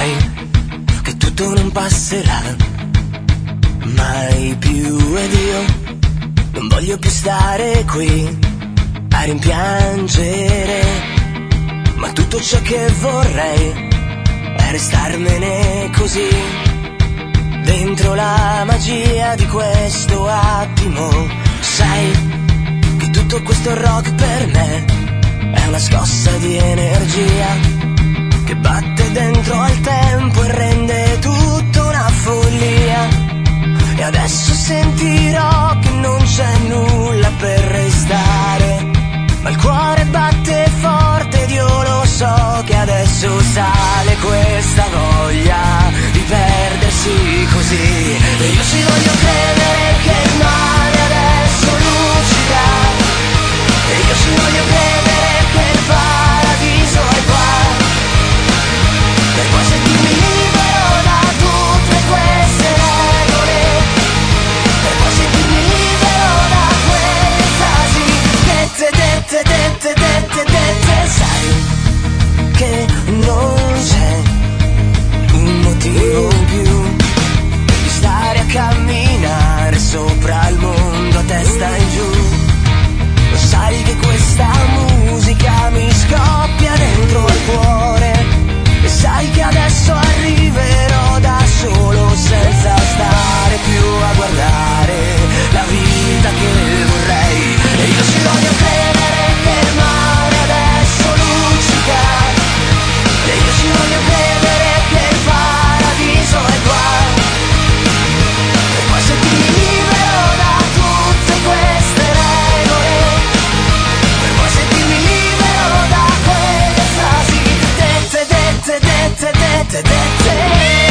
sai che tutto non passerà mai più ed io non voglio più stare qui a rimpiangere, ma tutto ciò che vorrei è restarmene così dentro la magia di questo attimo. Sai che tutto questo rock per me è una scossa di energia che batte dentro al tempo e rende tutto una follia. E adesso sentirò che non c'è nulla per restare, ma il cuore batte forte ed io lo so che adesso sale questa voglia di perdersi così. E io ci voglio credere che il mare adesso lucida, e io ci voglio credere che il paradiso è qua, per poi sentirmi libero da tutte queste regole, per poi sentirmi libero da quelle frasi dette. Sai che non c'è un motivo in più di stare a camminare sopra il mondo a testa in giù. Lo sai che questa musica mi scoppia dentro al cuore, e sai che adesso arriverò da solo senza stare più a guardare la vita che vorrei. E io ci voglio credere che il mare adesso luccica, e io ci voglio credere che il paradiso è qua, per poi sentirmi libero da tutte queste regole, per poi sentirmi libero da quelle frasi dette.